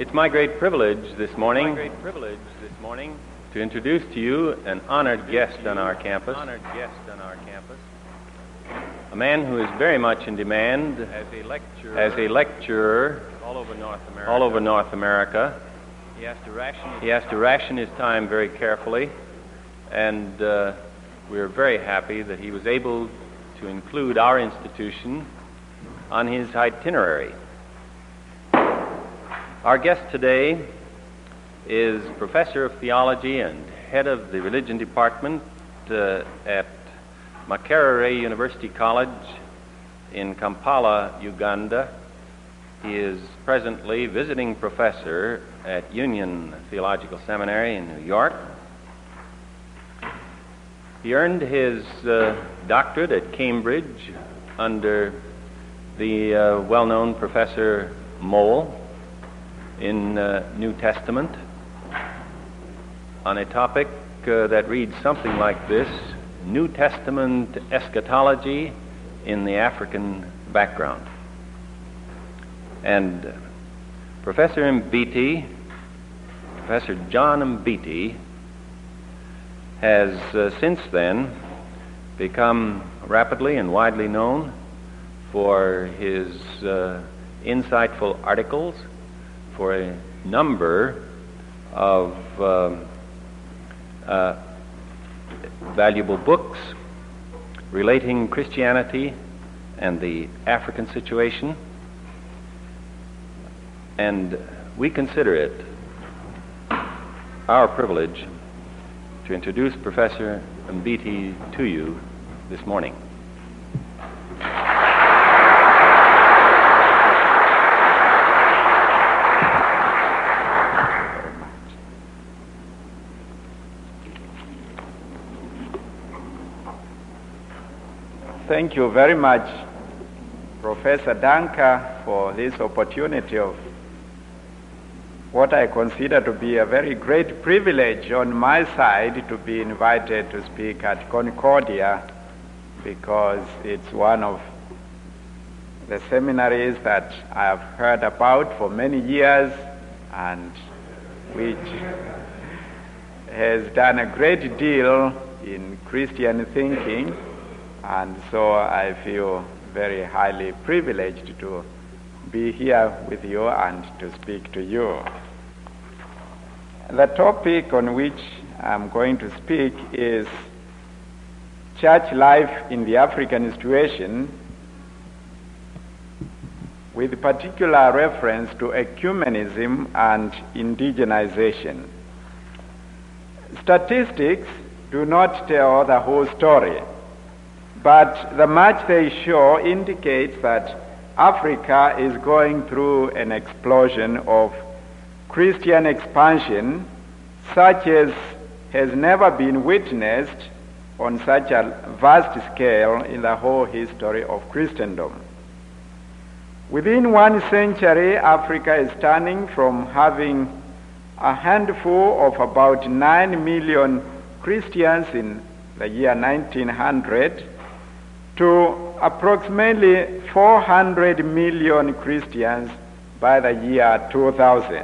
It's my great privilege this morning to introduce to you an honored guest on our campus, a man who is very much in demand as a lecturer all over North America. He has to ration his time very carefully, and we are very happy that he was able to include our institution on his itinerary. Our guest today is Professor of Theology and Head of the Religion Department at Makerere University College in Kampala, Uganda. He is presently visiting professor at Union Theological Seminary in New York. He earned his doctorate at Cambridge under the well-known Professor Moll in New Testament on a topic that reads something like this: New Testament eschatology in the African background. And Professor John Mbiti, has since then become rapidly and widely known for his insightful articles, for a number of valuable books relating Christianity and the African situation, and we consider it our privilege to introduce Professor Mbiti to you this morning. Thank you very much, Professor Danka, for this opportunity of what I consider to be a very great privilege on my side to be invited to speak at Concordia, because it's one of the seminaries that I have heard about for many years and which has done a great deal in Christian thinking. And so I feel very highly privileged to be here with you and to speak to you. The topic on which I'm going to speak is church life in the African situation, with particular reference to ecumenism and indigenization. Statistics do not tell the whole story, but the much they show indicates that Africa is going through an explosion of Christian expansion such as has never been witnessed on such a vast scale in the whole history of Christendom. Within 1 century, Africa is turning from having a handful of about 9 million Christians in the year 1900 to approximately 400 million Christians by the year 2000.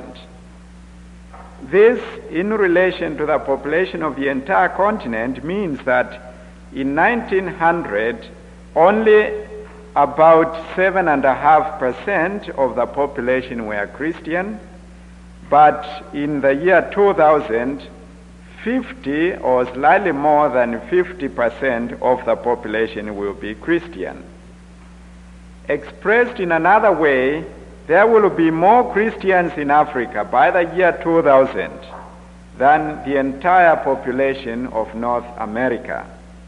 This, in relation to the population of the entire continent, means that in 1900, only about 7.5% of the population were Christian, but in the year 2000, 50 or slightly more than 50% of the population will be Christian. Expressed in another way, there will be more Christians in Africa by the year 2000 than the entire population of North America.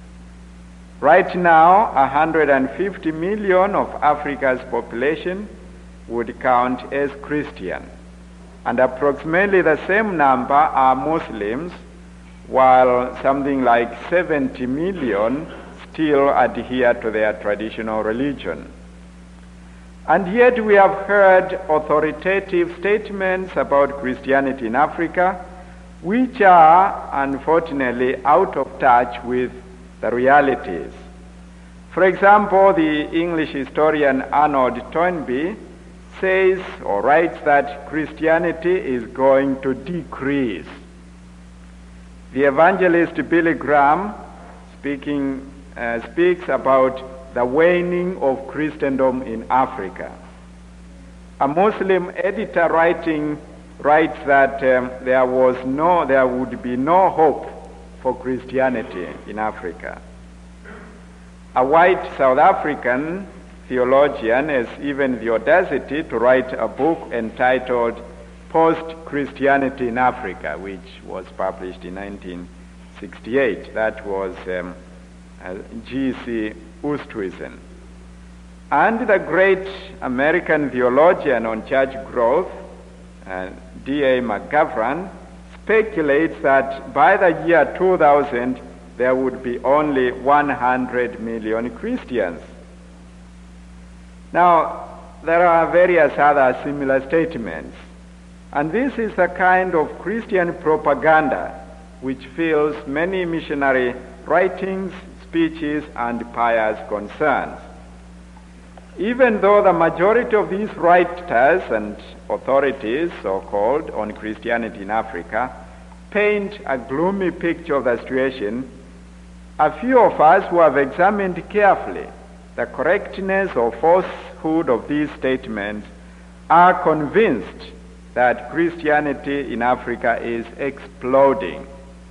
Right now, 150 million of Africa's population would count as Christian, and approximately the same number are Muslims, while something like 70 million still adhere to their traditional religion. And yet we have heard authoritative statements about Christianity in Africa which are unfortunately out of touch with the realities. For example, the English historian Arnold Toynbee says or writes that Christianity is going to decrease. The evangelist Billy Graham speaks about the waning of Christendom in Africa. A Muslim editor writes that there would be no hope for Christianity in Africa. A white South African theologian has even the audacity to write a book entitled Post-Christianity in Africa, which was published in 1968. That was G.C. Oosthuizen. And the great American theologian on church growth, D.A. McGovern, speculates that by the year 2000, there would be only 100 million Christians. Now, there are various other similar statements, and this is the kind of Christian propaganda which fills many missionary writings, speeches, and pious concerns. Even though the majority of these writers and authorities, so-called, on Christianity in Africa, paint a gloomy picture of the situation, a few of us who have examined carefully the correctness or falsehood of these statements are convinced that Christianity in Africa is exploding.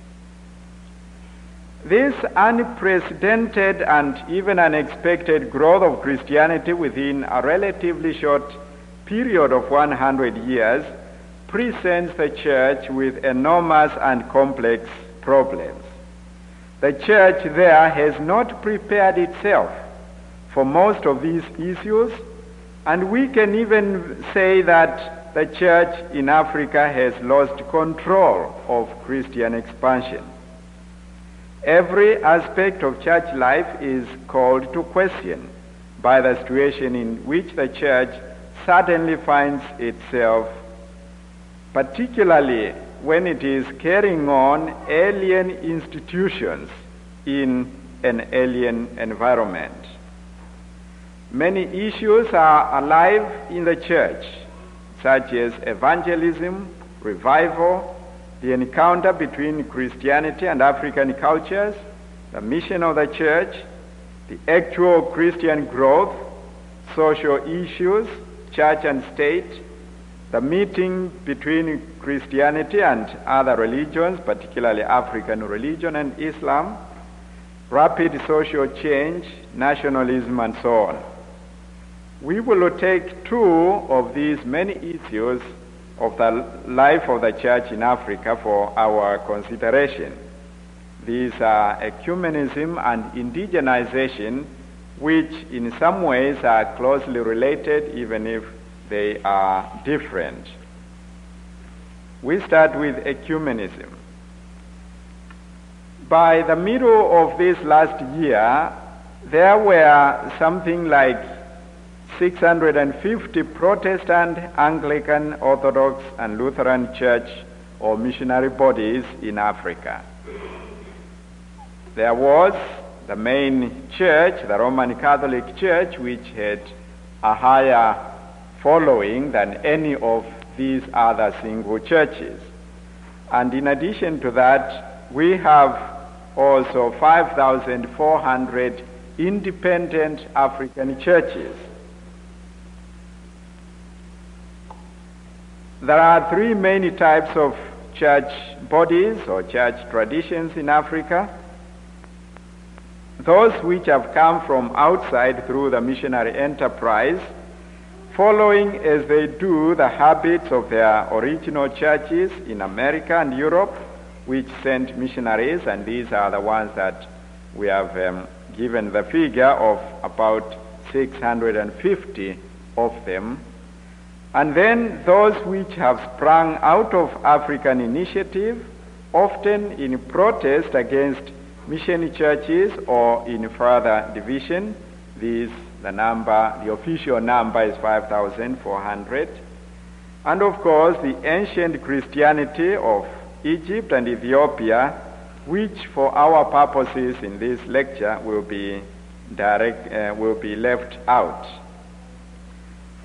This unprecedented and even unexpected growth of Christianity within a relatively short period of 100 years presents the church with enormous and complex problems. The church there has not prepared itself for most of these issues, and we can even say that the church in Africa has lost control of Christian expansion. Every aspect of church life is called to question by the situation in which the church suddenly finds itself, particularly when it is carrying on alien institutions in an alien environment. Many issues are alive in the church, such as evangelism, revival, the encounter between Christianity and African cultures, the mission of the church, the actual Christian growth, social issues, church and state, the meeting between Christianity and other religions, particularly African religion and Islam, rapid social change, nationalism, and so on. We will take two of these many issues of the life of the church in Africa for our consideration. These are ecumenism and indigenization, which in some ways are closely related, even if they are different. We start with ecumenism. By the middle of this last year, there were something like 650 Protestant, Anglican, Orthodox, and Lutheran church or missionary bodies in Africa. There was the main church, the Roman Catholic Church, which had a higher following than any of these other single churches. And in addition to that, we have also 5,400 independent African churches. There are three main types of church bodies or church traditions in Africa. Those which have come from outside through the missionary enterprise, following as they do the habits of their original churches in America and Europe, which sent missionaries, and these are the ones that we have given the figure of about 650 of them. And then those which have sprung out of African initiative, often in protest against mission churches or in further division. The official number is 5,400. And of course, the ancient Christianity of Egypt and Ethiopia, which for our purposes in this lecture will be left out.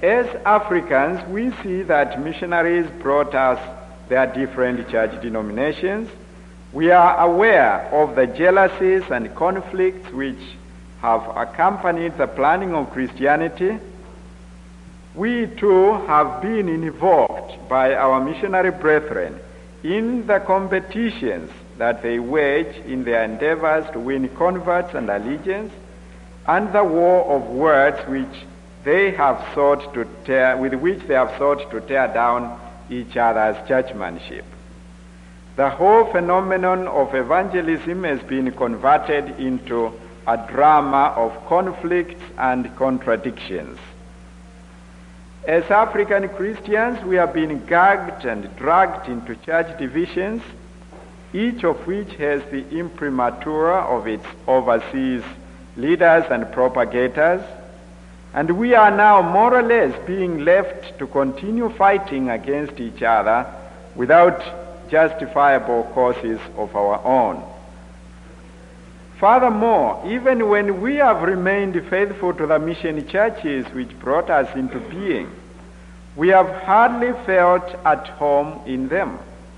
As Africans, we see that missionaries brought us their different church denominations. We are aware of the jealousies and conflicts which have accompanied the planning of Christianity. We too have been involved by our missionary brethren in the competitions that they wage in their endeavors to win converts and allegiance, and the war of words with which they have sought to tear down each other's churchmanship. The whole phenomenon of evangelism has been converted into a drama of conflicts and contradictions. As African Christians, we have been gagged and dragged into church divisions, each of which has the imprimatur of its overseas leaders and propagators, and we are now more or less being left to continue fighting against each other without justifiable causes of our own. Furthermore, even when we have remained faithful to the mission churches which brought us into being, we have hardly felt at home in them.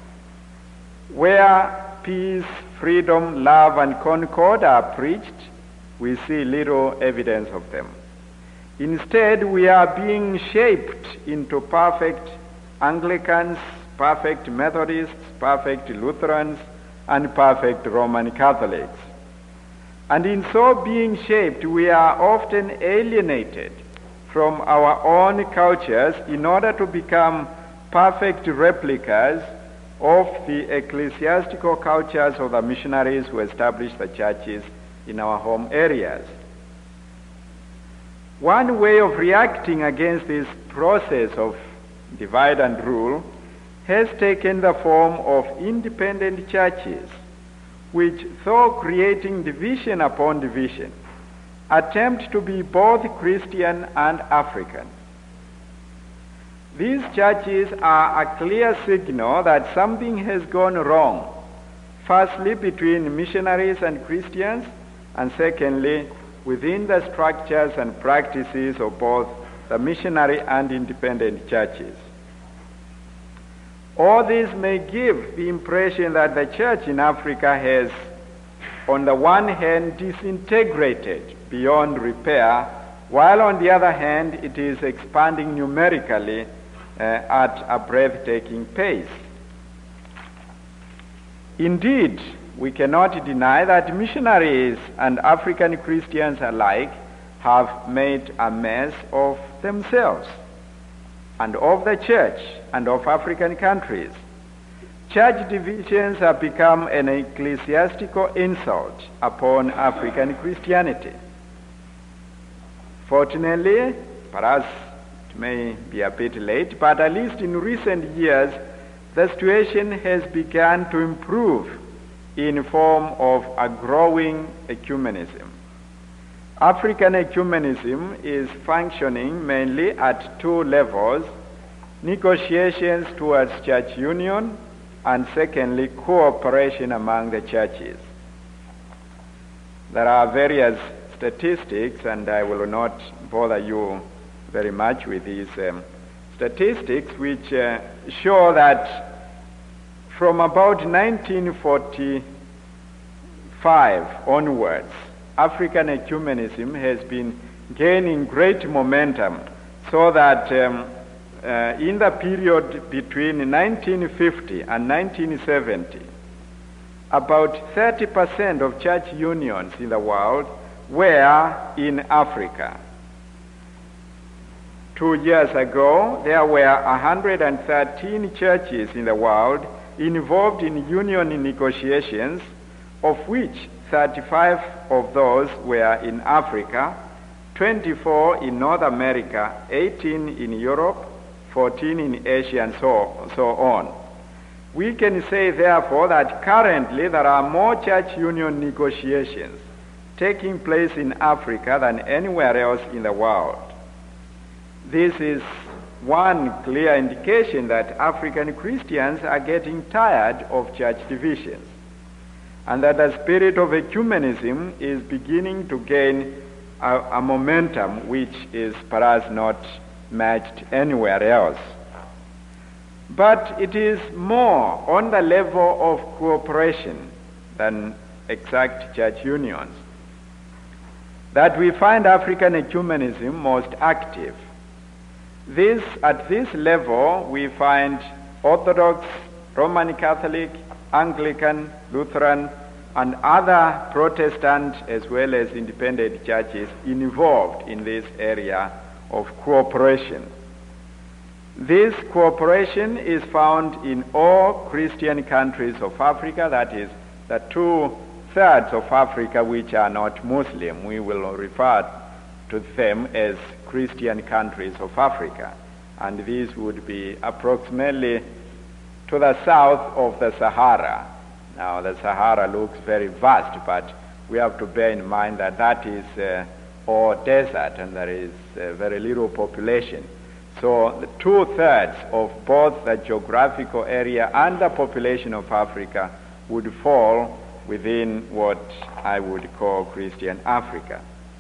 Where peace, freedom, love, and concord are preached, we see little evidence of them. Instead, we are being shaped into perfect Anglicans, perfect Methodists, perfect Lutherans, and perfect Roman Catholics. And in so being shaped, we are often alienated from our own cultures in order to become perfect replicas of the ecclesiastical cultures of the missionaries who established the churches in our home areas. One way of reacting against this process of divide and rule has taken the form of independent churches, which, though creating division upon division, attempt to be both Christian and African. These churches are a clear signal that something has gone wrong, firstly between missionaries and Christians, and secondly within the structures and practices of both the missionary and independent churches. All this may give the impression that the church in Africa has, on the one hand, disintegrated beyond repair, while on the other hand it is expanding numerically at a breathtaking pace. Indeed, we cannot deny that missionaries and African Christians alike have made a mess of themselves and of the church and of African countries. Church divisions have become an ecclesiastical insult upon African Christianity. Fortunately, perhaps it may be a bit late, but at least in recent years, the situation has begun to improve in form of a growing ecumenism. African ecumenism is functioning mainly at two levels: negotiations towards church union, and secondly, cooperation among the churches. There are various statistics, and I will not bother you very much with these statistics, which show that from about 1945 onwards, African ecumenism has been gaining great momentum, so that in the period between 1950 and 1970, about 30% of church unions in the world were in Africa. 2 years ago, there were 113 churches in the world involved in union negotiations, of which 35 of those were in Africa, 24 in North America, 18 in Europe, 14 in Asia, and so on. We can say, therefore, that currently there are more church union negotiations taking place in Africa than anywhere else in the world. This is one clear indication that African Christians are getting tired of church divisions, and that the spirit of ecumenism is beginning to gain a momentum which is perhaps not matched anywhere else. But it is more on the level of cooperation than exact church unions that we find African ecumenism most active. At this level, we find Orthodox, Roman Catholic, Anglican, Lutheran, and other Protestant as well as independent churches involved in this area of cooperation. This cooperation is found in all Christian countries of Africa, that is, the 2/3 of Africa which are not Muslim. We will refer to them as Christian countries of Africa. And these would be approximately to the south of the Sahara. Now, the Sahara looks very vast, but we have to bear in mind that that is all desert and there is very little population. So the 2/3 of both the geographical area and the population of Africa would fall within what I would call Christian Africa.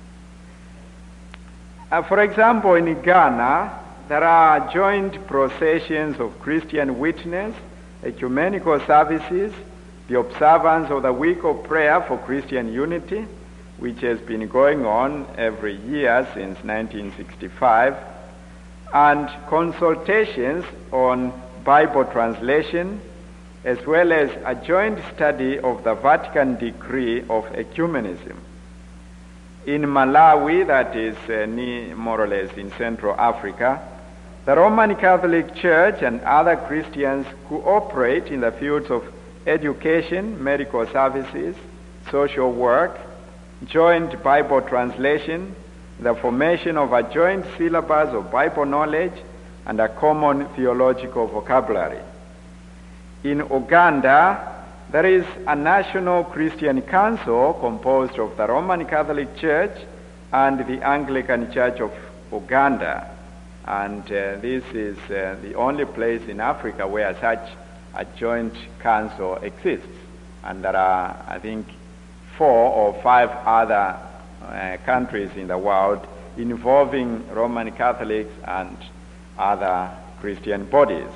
For example, in Ghana, there are joint processions of Christian witness, ecumenical services, the observance of the week of prayer for Christian unity, which has been going on every year since 1965, and consultations on Bible translation, as well as a joint study of the Vatican Decree of Ecumenism. In Malawi, that is more or less in Central Africa, the Roman Catholic Church and other Christians cooperate in the fields of education, medical services, social work, joint Bible translation, the formation of a joint syllabus of Bible knowledge, and a common theological vocabulary. In Uganda, there is a national Christian council composed of the Roman Catholic Church and the Anglican Church of Uganda. And this is the only place in Africa where such a joint council exists. And there are, I think, 4 or 5 other countries in the world involving Roman Catholics and other Christian bodies.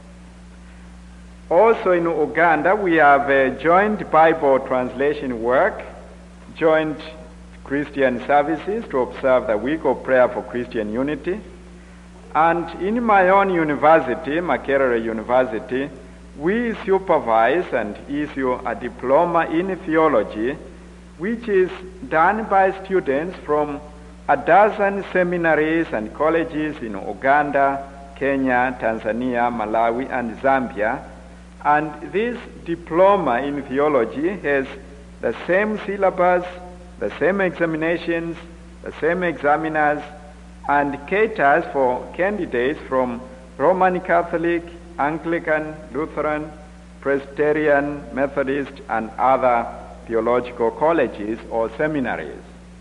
Also in Uganda, we have joint Bible translation work, joint Christian services to observe the week of prayer for Christian unity. And in my own university, Makerere University, we supervise and issue a diploma in theology, which is done by students from a dozen seminaries and colleges in Uganda, Kenya, Tanzania, Malawi, and Zambia. And this diploma in theology has the same syllabus, the same examinations, the same examiners, and caters for candidates from Roman Catholic, Anglican, Lutheran, Presbyterian, Methodist, and other theological colleges or seminaries.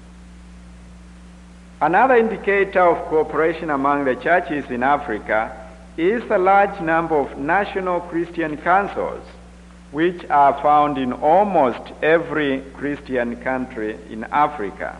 Another indicator of cooperation among the churches in Africa is the large number of national Christian councils, which are found in almost every Christian country in Africa.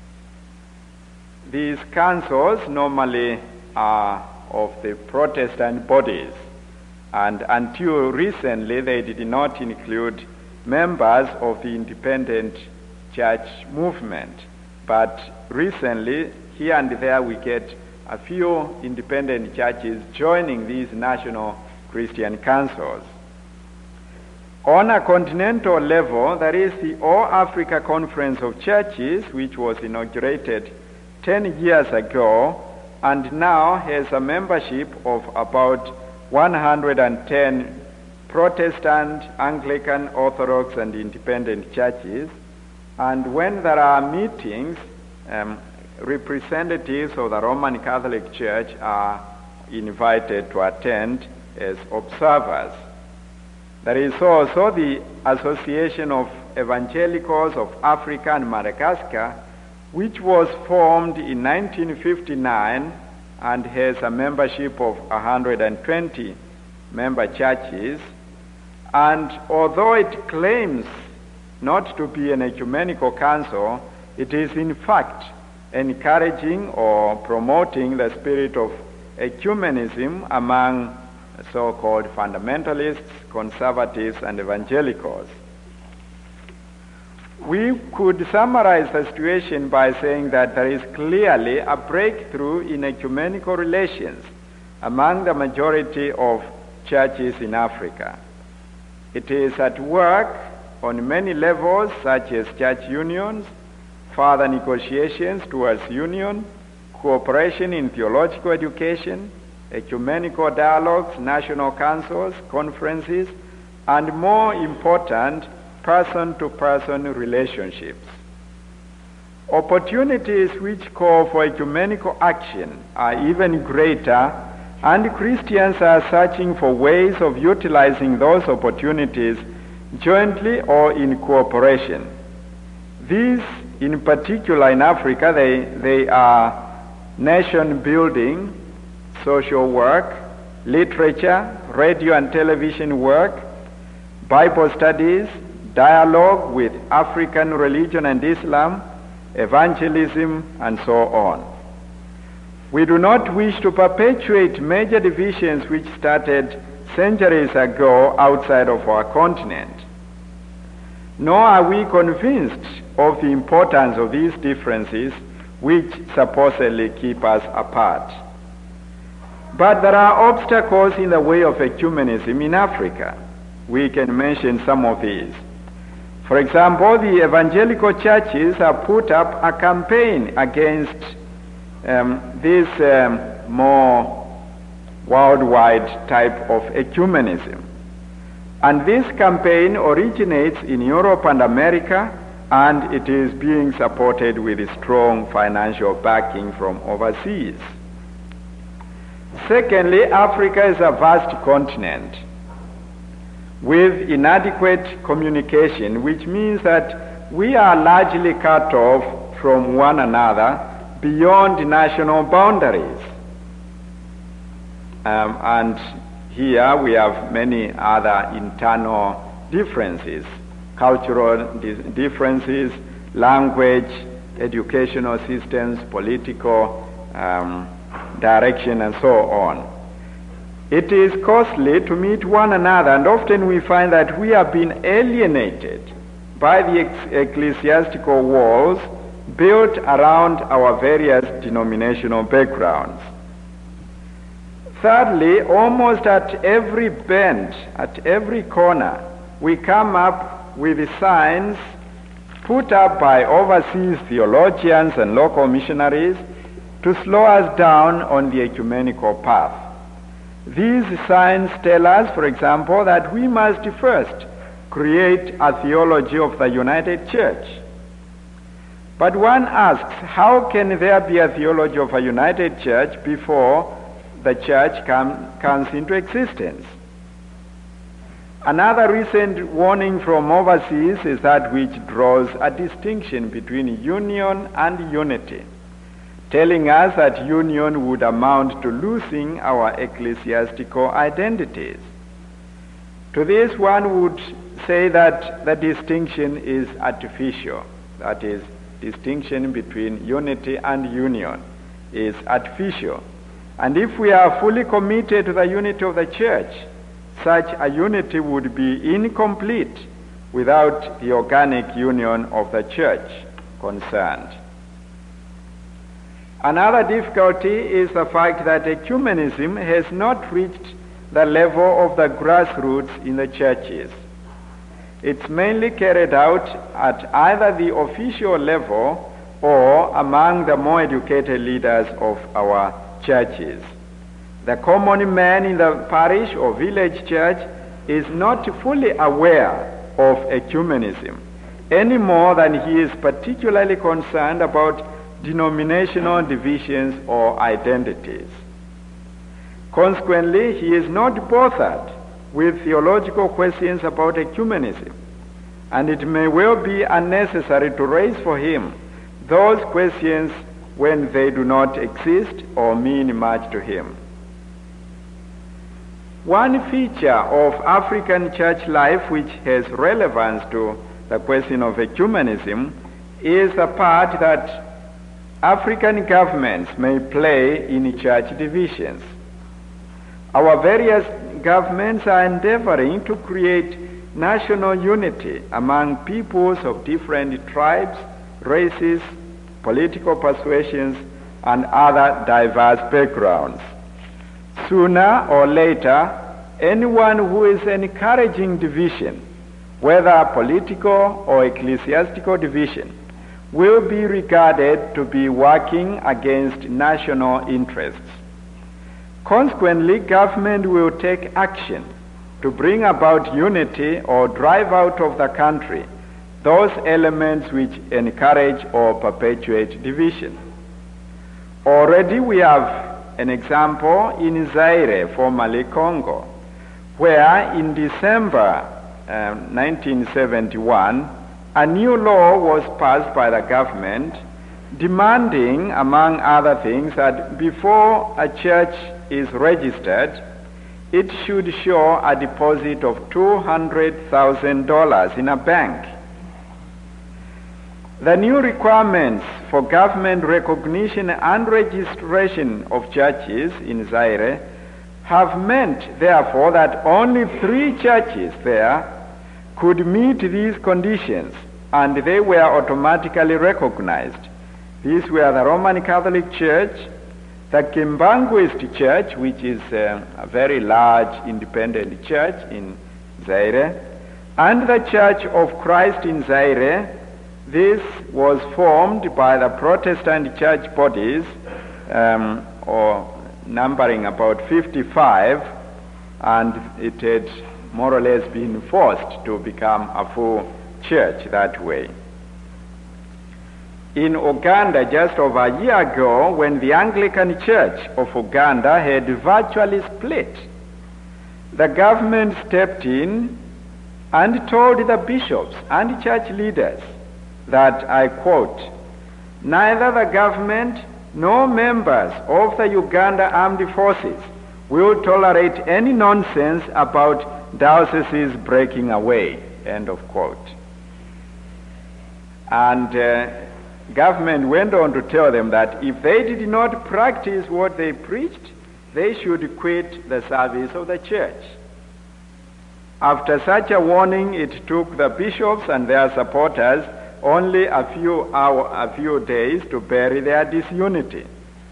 These councils normally are of the Protestant bodies, and until recently they did not include members of the independent church movement. But recently, here and there, we get a few independent churches joining these national Christian councils. On a continental level, there is the All Africa Conference of Churches, which was inaugurated 10 years ago, and now has a membership of about 110 Protestant, Anglican, Orthodox, and independent churches. And when there are meetings, representatives of the Roman Catholic Church are invited to attend as observers. There is also the Association of Evangelicals of Africa and Madagascar, which was formed in 1959 and has a membership of 120 member churches. And although it claims not to be an ecumenical council, it is in fact encouraging or promoting the spirit of ecumenism among so-called fundamentalists, conservatives, and evangelicals. We could summarize the situation by saying that there is clearly a breakthrough in ecumenical relations among the majority of churches in Africa. It is at work on many levels, such as church unions, further negotiations towards union, cooperation in theological education, ecumenical dialogues, national councils, conferences, and more important, person-to-person relationships. Opportunities which call for ecumenical action are even greater, and Christians are searching for ways of utilizing those opportunities jointly or in cooperation. These, in particular in Africa, they are nation building, social work, literature, radio and television work, Bible studies, dialogue with African religion and Islam, evangelism, and so on. We do not wish to perpetuate major divisions which started centuries ago outside of our continent. Nor are we convinced of the importance of these differences which supposedly keep us apart. But there are obstacles in the way of ecumenism in Africa. We can mention some of these. For example, the evangelical churches have put up a campaign against this more worldwide type of ecumenism. And this campaign originates in Europe and America, and it is being supported with strong financial backing from overseas. Secondly, Africa is a vast continent with inadequate communication, which means that we are largely cut off from one another beyond national boundaries. And here we have many other internal differences, cultural differences, language, educational systems, political direction, and so on. It is costly to meet one another, and often we find that we have been alienated by the ecclesiastical walls built around our various denominational backgrounds. Thirdly, almost at every bend, at every corner, we come up with signs put up by overseas theologians and local missionaries to slow us down on the ecumenical path. These signs tell us, for example, that we must first create a theology of the united church. But one asks, how can there be a theology of a united church before the church comes into existence? Another recent warning from overseas is that which draws a distinction between union and unity, telling us that union would amount to losing our ecclesiastical identities. To this, one would say that the distinction is artificial. That is, distinction between unity and union is artificial. And if we are fully committed to the unity of the church, such a unity would be incomplete without the organic union of the church concerned. Another difficulty is the fact that ecumenism has not reached the level of the grassroots in the churches. It's mainly carried out at either the official level or among the more educated leaders of our churches. The common man in the parish or village church is not fully aware of ecumenism, any more than he is particularly concerned about denominational divisions or identities. Consequently, he is not bothered with theological questions about ecumenism, and it may well be unnecessary to raise for him those questions when they do not exist or mean much to him. One feature of African church life which has relevance to the question of ecumenism is the part that African governments may play in church divisions. Our various governments are endeavoring to create national unity among peoples of different tribes, races, political persuasions, and other diverse backgrounds. Sooner or later, anyone who is encouraging division, whether political or ecclesiastical division, will be regarded to be working against national interests. Consequently, government will take action to bring about unity or drive out of the country those elements which encourage or perpetuate division. Already we have an example in Zaire, formerly Congo, where in December 1971, a new law was passed by the government demanding, among other things, that before a church is registered, it should show a deposit of $200,000 in a bank. The new requirements for government recognition and registration of churches in Zaire have meant, therefore, that only 3 churches there could meet these conditions, and they were automatically recognized. These were the Roman Catholic Church, the Kimbanguist Church, which is a very large independent church in Zaire, and the Church of Christ in Zaire. This was formed by the Protestant church bodies, or numbering about 55, and it had more or less been forced to become a full church that way. In Uganda, just over a year ago, when the Anglican Church of Uganda had virtually split, the government stepped in and told the bishops and church leaders that, I quote, "Neither the government nor members of the Uganda Armed Forces will tolerate any nonsense about dioceses breaking away," end of quote. And government went on to tell them that if they did not practice what they preached, they should quit the service of the church. After such a warning, it took the bishops and their supporters only a few days to bury their disunity.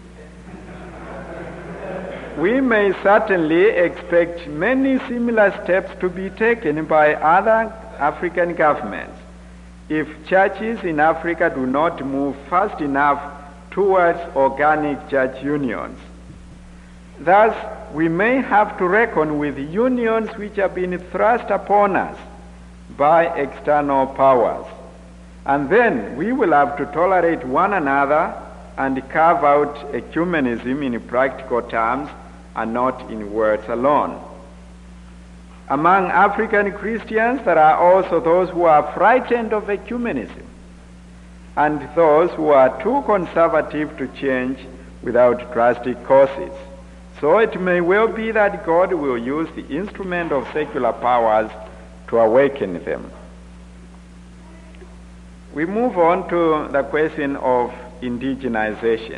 We may certainly expect many similar steps to be taken by other African governments if churches in Africa do not move fast enough towards organic church unions. Thus, we may have to reckon with unions which have been thrust upon us by external powers. And then we will have to tolerate one another and carve out ecumenism in practical terms and not in words alone. Among African Christians, there are also those who are frightened of ecumenism and those who are too conservative to change without drastic causes. So it may well be that God will use the instrument of secular powers to awaken them. We move on to the question of indigenization.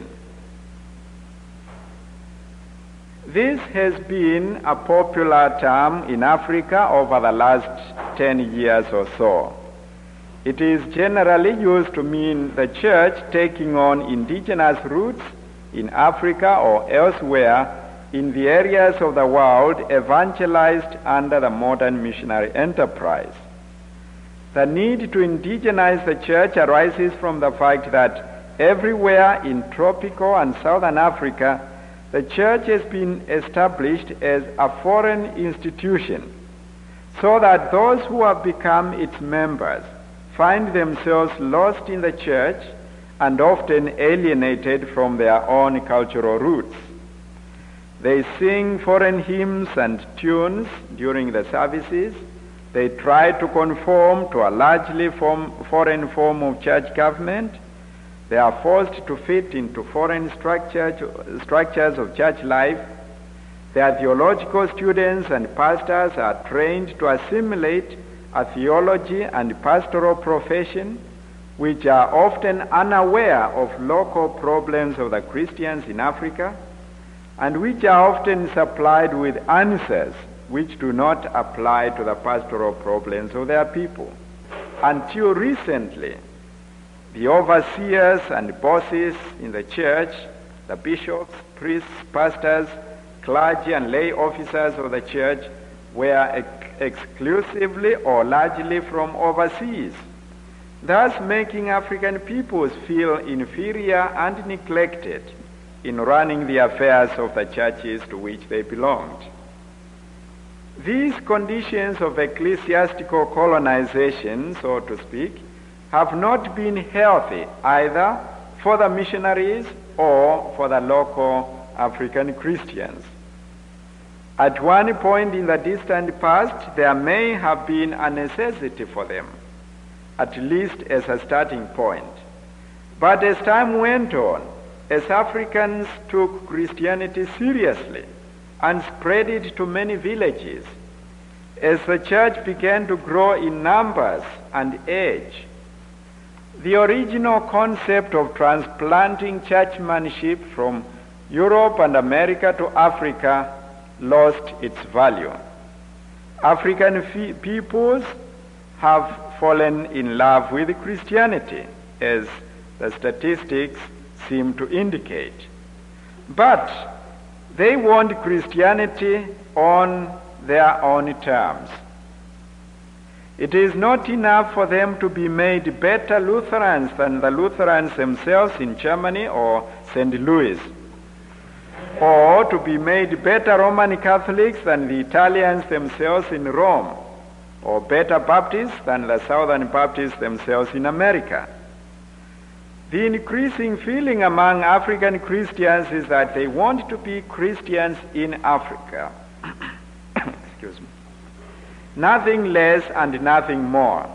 This has been a popular term in Africa over the last 10 years or so. It is generally used to mean the church taking on indigenous roots in Africa or elsewhere in the areas of the world evangelized under the modern missionary enterprise. The need to indigenize the church arises from the fact that everywhere in tropical and southern Africa, the church has been established as a foreign institution, so that those who have become its members find themselves lost in the church and often alienated from their own cultural roots. They sing foreign hymns and tunes during the services. They try to conform to a largely foreign form of church government. They are forced to fit into foreign structures of church life. Their theological students and pastors are trained to assimilate a theology and pastoral profession which are often unaware of local problems of the Christians in Africa, and which are often supplied with answers which do not apply to the pastoral problems of their people. Until recently, the overseers and bosses in the church, the bishops, priests, pastors, clergy, and lay officers of the church were exclusively or largely from overseas, thus making African peoples feel inferior and neglected in running the affairs of the churches to which they belonged. These conditions of ecclesiastical colonization, so to speak, have not been healthy either for the missionaries or for the local African Christians. At one point in the distant past, there may have been a necessity for them, at least as a starting point. But as time went on, as Africans took Christianity seriously and spread it to many villages, as the church began to grow in numbers and age, the original concept of transplanting churchmanship from Europe and America to Africa lost its value. African peoples have fallen in love with Christianity, as the statistics seem to indicate. But they want Christianity on their own terms. It is not enough for them to be made better Lutherans than the Lutherans themselves in Germany or St. Louis, or to be made better Roman Catholics than the Italians themselves in Rome, or better Baptists than the Southern Baptists themselves in America. The increasing feeling among African Christians is that they want to be Christians in Africa. Excuse me. Nothing less and nothing more.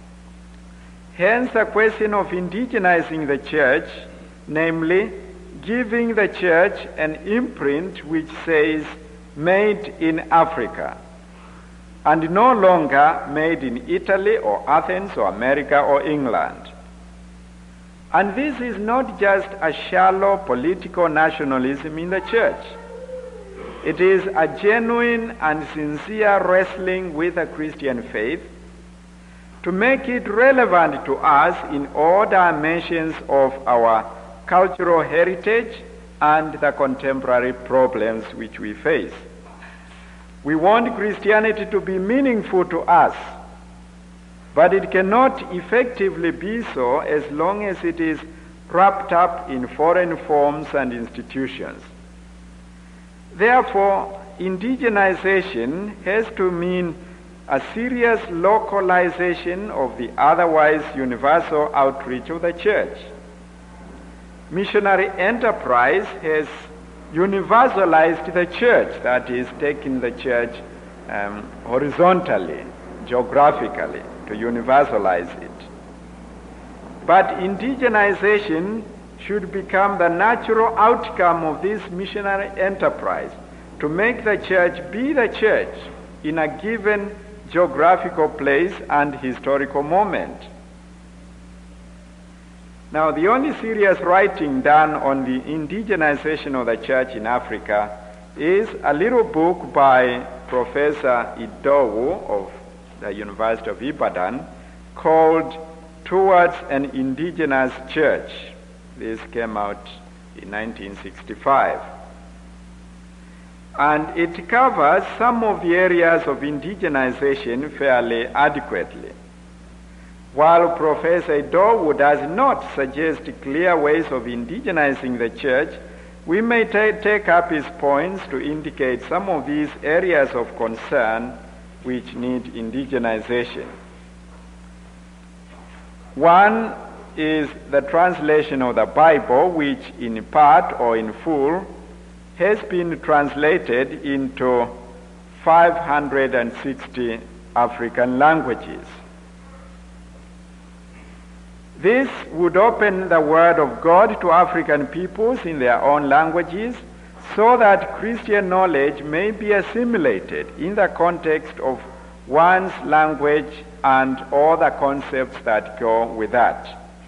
Hence the question of indigenizing the church, namely giving the church an imprint which says made in Africa, and no longer made in Italy or Athens or America or England. And this is not just a shallow political nationalism in the church. It is a genuine and sincere wrestling with the Christian faith to make it relevant to us in all dimensions of our cultural heritage and the contemporary problems which we face. We want Christianity to be meaningful to us, but it cannot effectively be so as long as it is wrapped up in foreign forms and institutions. Therefore, indigenization has to mean a serious localization of the otherwise universal outreach of the church. Missionary enterprise has universalized the church, that is, taking the church horizontally, geographically, to universalize it. But indigenization should become the natural outcome of this missionary enterprise, to make the church be the church in a given geographical place and historical moment. Now, the only serious writing done on the indigenization of the church in Africa is a little book by Professor Idowu of the University of Ibadan called Towards an Indigenous Church. This came out in 1965. And it covers some of the areas of indigenization fairly adequately. While Professor Idowu does not suggest clear ways of indigenizing the church, we may take up his points to indicate some of these areas of concern which need indigenization. One is the translation of the Bible, which in part or in full has been translated into 560 African languages. This would open the Word of God to African peoples in their own languages so that Christian knowledge may be assimilated in the context of one's language and all the concepts that go with that.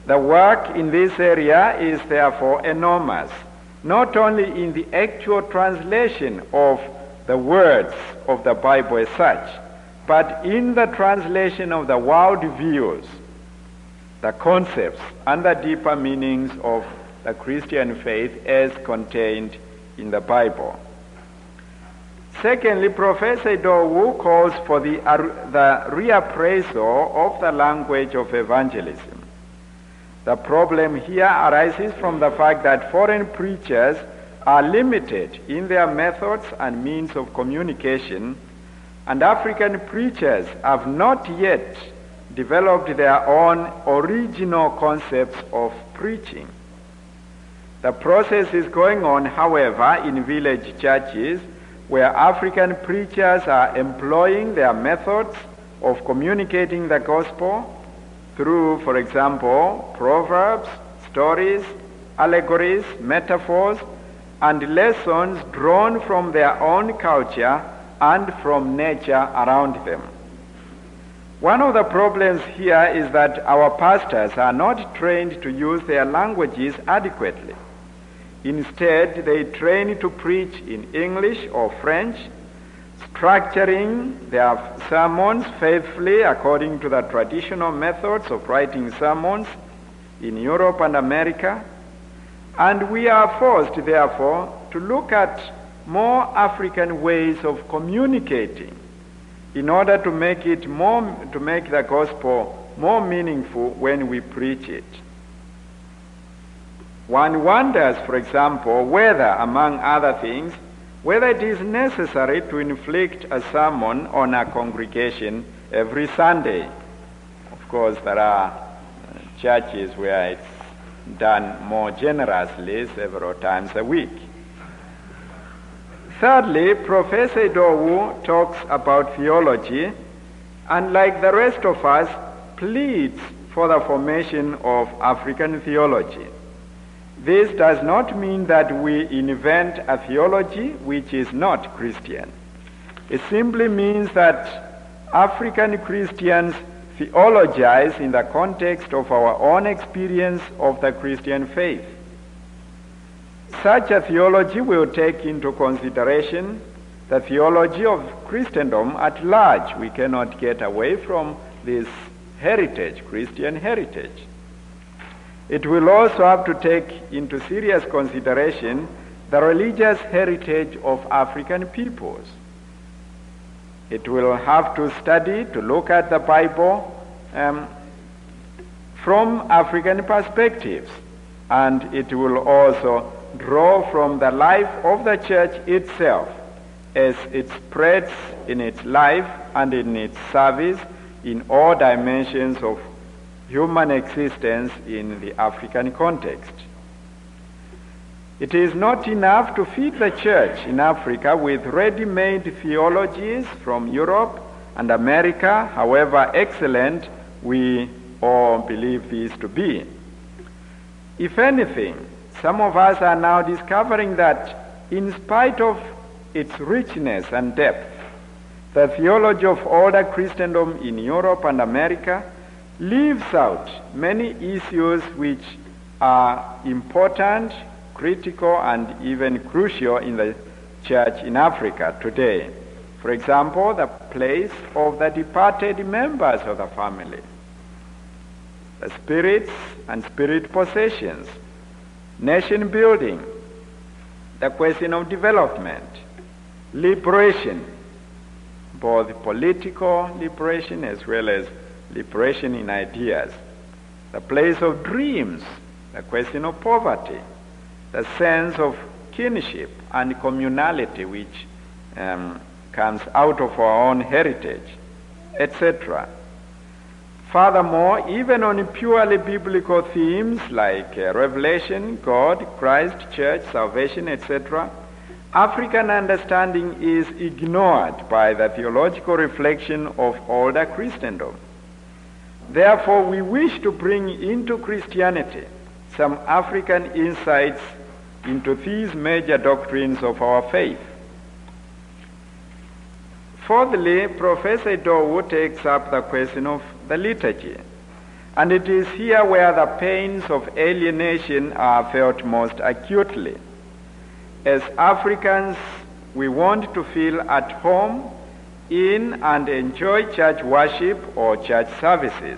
The work in this area is therefore enormous, not only in the actual translation of the words of the Bible as such, but in the translation of the world views, the concepts, and the deeper meanings of the Christian faith as contained in the Bible. Secondly, Professor Idowu calls for the reappraisal of the language of evangelism. The problem here arises from the fact that foreign preachers are limited in their methods and means of communication, and African preachers have not yet developed their own original concepts of preaching. The process is going on, however, in village churches where African preachers are employing their methods of communicating the gospel through, for example, proverbs, stories, allegories, metaphors, and lessons drawn from their own culture and from nature around them. One of the problems here is that our pastors are not trained to use their languages adequately. Instead, they train to preach in English or French, structuring their sermons faithfully according to the traditional methods of writing sermons in Europe and America. And we are forced, therefore, to look at more African ways of communicating in order to make the gospel more meaningful when we preach it. One wonders, for example, whether, among other things, whether it is necessary to inflict a sermon on a congregation every Sunday. Of course, there are churches where it's done more generously several times a week. Thirdly, Professor Idowu talks about theology and, like the rest of us, pleads for the formation of African theology. This does not mean that we invent a theology which is not Christian. It simply means that African Christians theologize in the context of our own experience of the Christian faith. Such a theology will take into consideration the theology of Christendom at large. We cannot get away from this heritage, Christian heritage. It will also have to take into serious consideration the religious heritage of African peoples. It will have to study, to look at the Bible from African perspectives, and it will also draw from the life of the church itself as it spreads in its life and in its service in all dimensions of human existence in the African context. It is not enough to feed the church in Africa with ready-made theologies from Europe and America, however excellent we all believe these to be. If anything, some of us are now discovering that in spite of its richness and depth, the theology of older Christendom in Europe and America leaves out many issues which are important, critical, and even crucial in the church in Africa today. For example, the place of the departed members of the family, the spirits and spirit possessions, nation building, the question of development, liberation, both political liberation as well as liberation in ideas, the place of dreams, the question of poverty, the sense of kinship and communality which comes out of our own heritage, etc. Furthermore, even on purely biblical themes like Revelation, God, Christ, church, salvation, etc., African understanding is ignored by the theological reflection of older Christendom. Therefore, we wish to bring into Christianity some African insights into these major doctrines of our faith. Fourthly, Professor Idowu takes up the question of the liturgy. And it is here where the pains of alienation are felt most acutely. As Africans, we want to feel at home in and enjoy church worship or church services.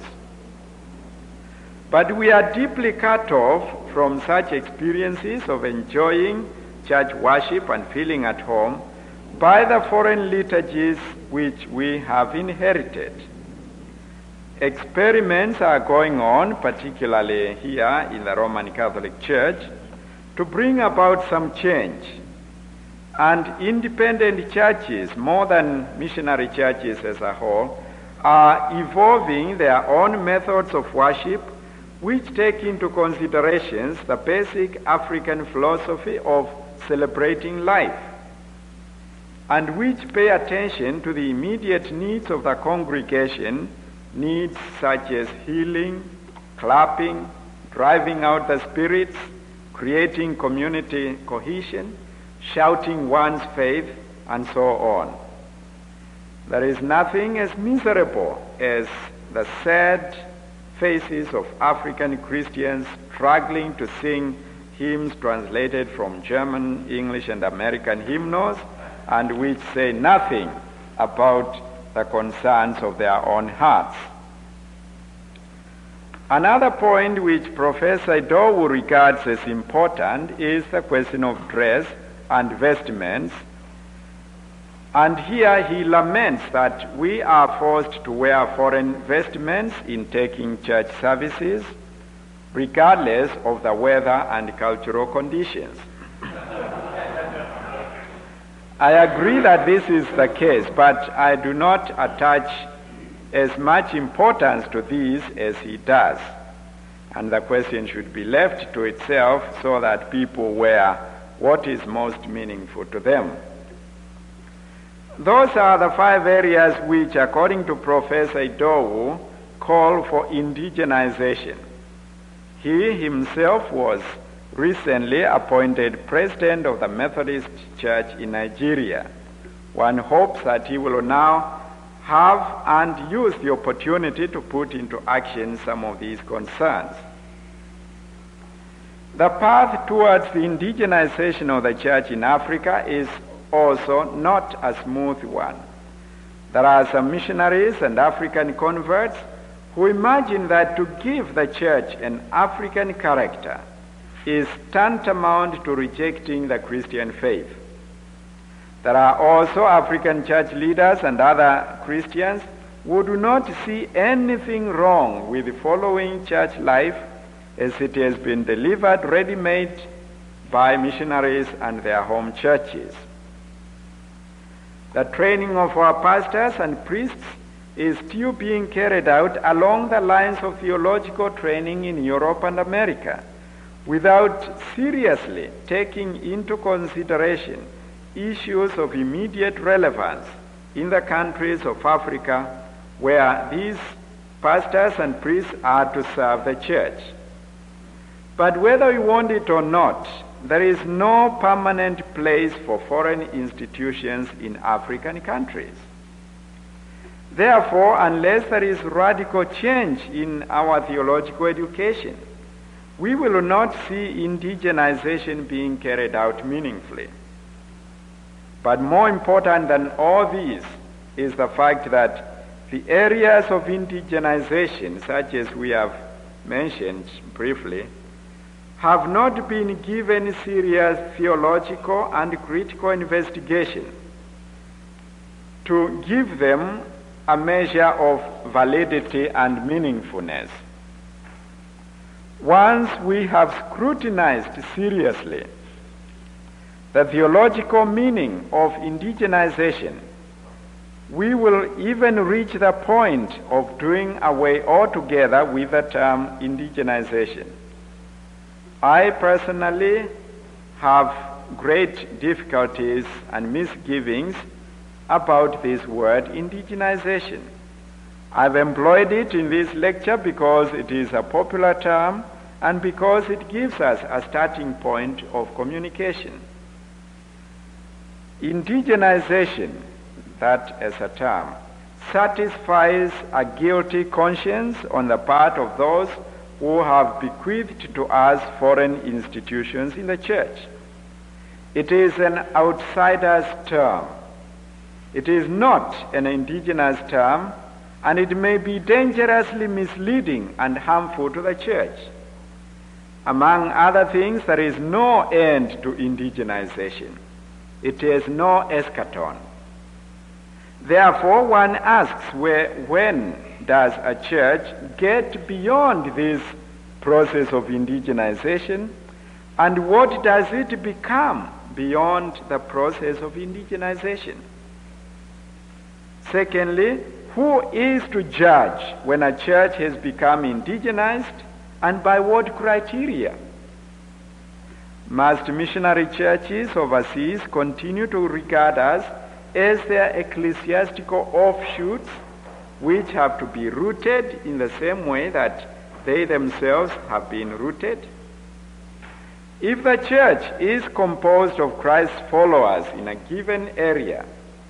But we are deeply cut off from such experiences of enjoying church worship and feeling at home by the foreign liturgies which we have inherited. Experiments are going on, particularly here in the Roman Catholic Church, to bring about some change. And independent churches, more than missionary churches as a whole, are evolving their own methods of worship which take into consideration the basic African philosophy of celebrating life, and which pay attention to the immediate needs of the congregation, needs such as healing, clapping, driving out the spirits, creating community cohesion, shouting one's faith, and so on. There is nothing as miserable as the sad faces of African Christians struggling to sing hymns translated from German, English, and American hymnals, and which say nothing about the concerns of their own hearts. Another point which Professor Idowu regards as important is the question of dress and vestments. And here he laments that we are forced to wear foreign vestments in taking church services, regardless of the weather and cultural conditions. I agree that this is the case, but I do not attach as much importance to these as he does. And the question should be left to itself so that people wear what is most meaningful to them. Those are the 5 areas which, according to Professor Idowu, call for indigenization. He himself was recently appointed president of the Methodist Church in Nigeria. One hopes that he will now have and use the opportunity to put into action some of these concerns. The path towards the indigenization of the church in Africa is also not a smooth one. There are some missionaries and African converts who imagine that to give the church an African character is tantamount to rejecting the Christian faith. There are also African church leaders and other Christians who do not see anything wrong with following church life as it has been delivered ready-made by missionaries and their home churches. The training of our pastors and priests is still being carried out along the lines of theological training in Europe and America, without seriously taking into consideration issues of immediate relevance in the countries of Africa where these pastors and priests are to serve the church. But whether we want it or not, there is no permanent place for foreign institutions in African countries. Therefore, unless there is radical change in our theological education, we will not see indigenization being carried out meaningfully. But more important than all these is the fact that the areas of indigenization, such as we have mentioned briefly, have not been given serious theological and critical investigation to give them a measure of validity and meaningfulness. Once we have scrutinized seriously the theological meaning of indigenization, we will even reach the point of doing away altogether with the term indigenization. I personally have great difficulties and misgivings about this word indigenization. I've employed it in this lecture because it is a popular term and because it gives us a starting point of communication. Indigenization, that as a term, satisfies a guilty conscience on the part of those who have bequeathed to us foreign institutions in the church. It is an outsider's term. It is not an indigenous term, and it may be dangerously misleading and harmful to the church. Among other things, there is no end to indigenization. It has no eschaton. Therefore, one asks, when does a church get beyond this process of indigenization, and what does it become beyond the process of indigenization? Secondly, who is to judge when a church has become indigenized, and by what criteria? Must missionary churches overseas continue to regard us as their ecclesiastical offshoots, which have to be rooted in the same way that they themselves have been rooted? If the church is composed of Christ's followers in a given area,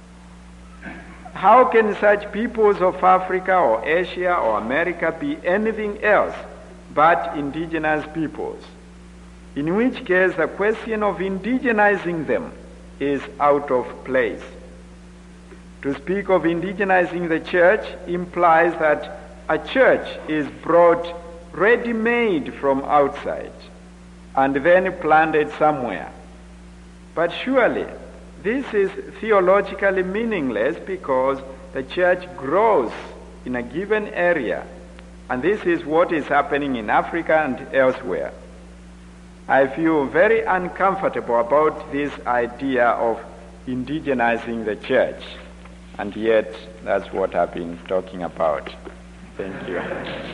how can such peoples of Africa or Asia or America be anything else but indigenous peoples? In which case the question of indigenizing them is out of place. To speak of indigenizing the church implies that a church is brought ready-made from outside and then planted somewhere. But surely this is theologically meaningless, because the church grows in a given area, and this is what is happening in Africa and elsewhere. I feel very uncomfortable about this idea of indigenizing the church, and yet that's what I've been talking about. Thank you.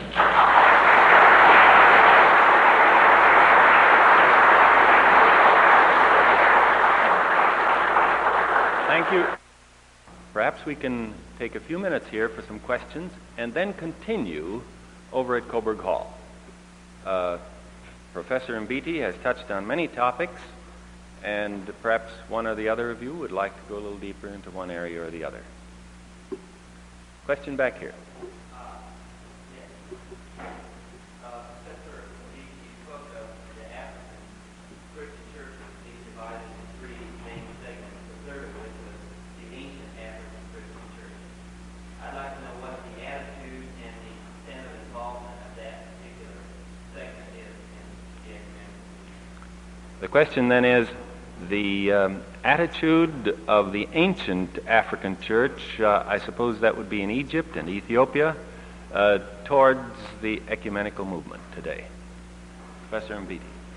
Thank you. Perhaps we can take a few minutes here for some questions and then continue over at Coburg Hall. Professor Mbiti has touched on many topics, and perhaps one or the other of you would like to go a little deeper into one area or the other. Question back here. The question then is the attitude of the ancient African church, I suppose that would be in Egypt and Ethiopia, towards the ecumenical movement today. Professor Mbiti.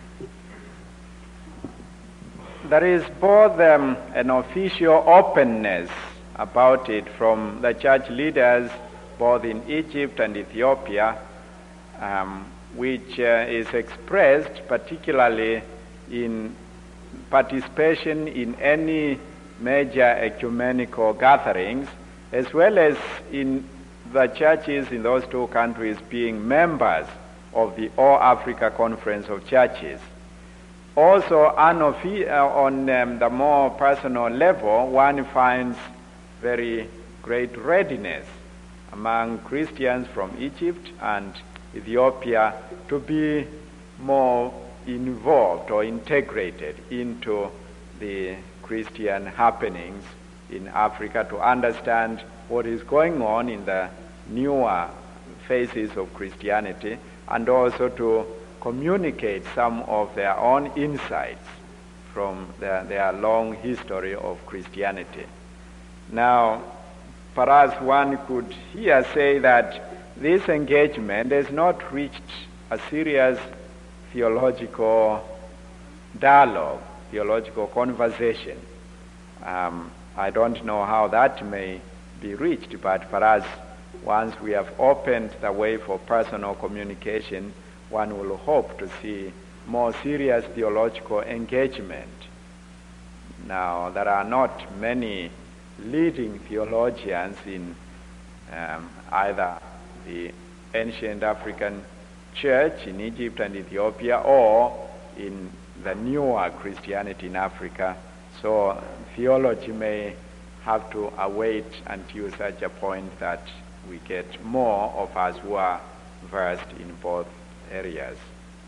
There is both an official openness about it from the church leaders both in Egypt and Ethiopia, which is expressed particularly in participation in any major ecumenical gatherings, as well as in the churches in those two countries being members of the All Africa Conference of Churches. Also, on the more personal level, one finds very great readiness among Christians from Egypt and Ethiopia to be more involved or integrated into the Christian happenings in Africa, to understand what is going on in the newer phases of Christianity, and also to communicate some of their own insights from their long history of Christianity. Now, perhaps one could here say that this engagement has not reached a serious theological dialogue, theological conversation. I don't know how that may be reached, but perhaps once we have opened the way for personal communication, one will hope to see more serious theological engagement. Now, there are not many leading theologians in either the ancient African church in Egypt and Ethiopia or in the newer Christianity in Africa. So theology may have to await until such a point that we get more of us who are versed in both areas.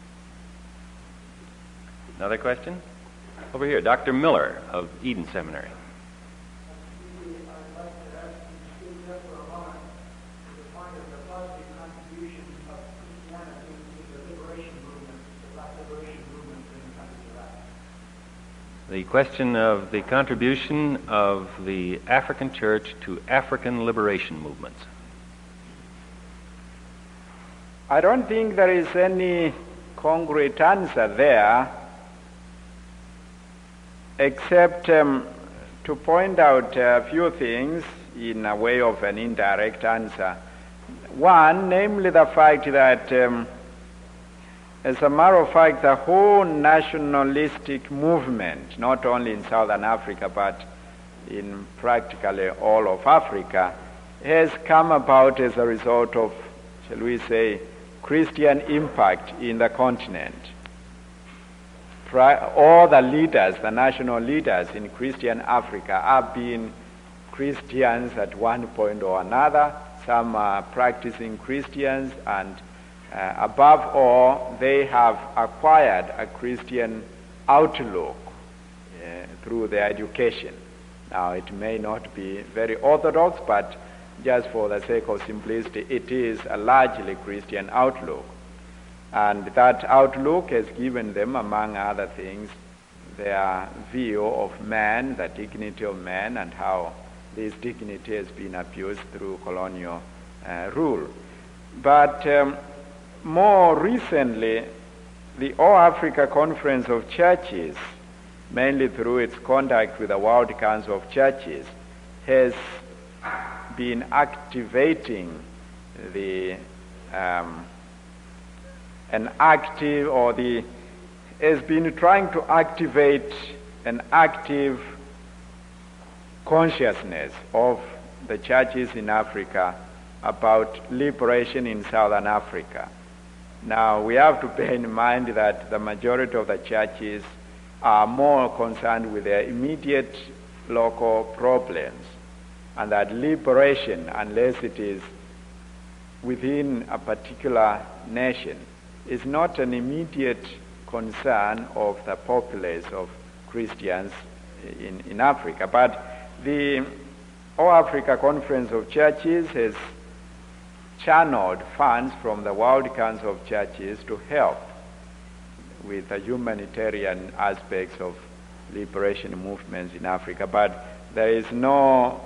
Another question? Over here, Dr. Miller of Eden Seminary. The question of the contribution of the African Church to African liberation movements. I don't think there is any concrete answer there, except to point out a few things in a way of an indirect answer. One, namely the fact that, as a matter of fact, the whole nationalistic movement, not only in Southern Africa but in practically all of Africa, has come about as a result of, shall we say, Christian impact in the continent. All the leaders, the national leaders in Christian Africa, have been Christians at one point or another. Some are practicing Christians, and above all, they have acquired a Christian outlook through their education. Now, it may not be very orthodox, but just for the sake of simplicity, it is a largely Christian outlook. And that outlook has given them, among other things, their view of man, the dignity of man, and how this dignity has been abused through colonial rule. But more recently, the All Africa Conference of Churches, mainly through its contact with the World Council of Churches, has been activating has been trying to activate an active consciousness of the churches in Africa about liberation in Southern Africa. Now, we have to bear in mind that the majority of the churches are more concerned with their immediate local problems, and that liberation, unless it is within a particular nation, is not an immediate concern of the populace of Christians in Africa. But the All Africa Conference of Churches has channeled funds from the World Council of Churches to help with the humanitarian aspects of liberation movements in Africa. But there is no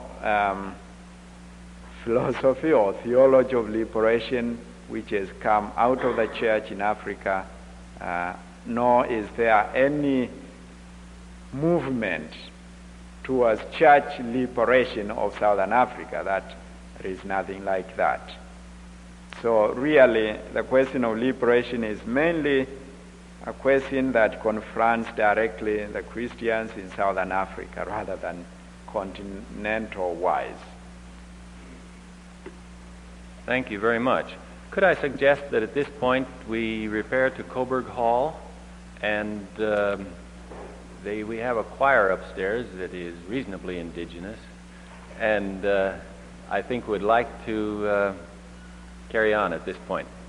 philosophy or theology of liberation which has come out of the church in Africa, nor is there any movement towards church liberation of Southern Africa. There is nothing like that. So really, the question of liberation is mainly a question that confronts directly the Christians in Southern Africa rather than continental-wise. Thank you very much. Could I suggest that at this point we repair to Coburg Hall, and we have a choir upstairs that is reasonably indigenous, and I think would like to carry on at this point.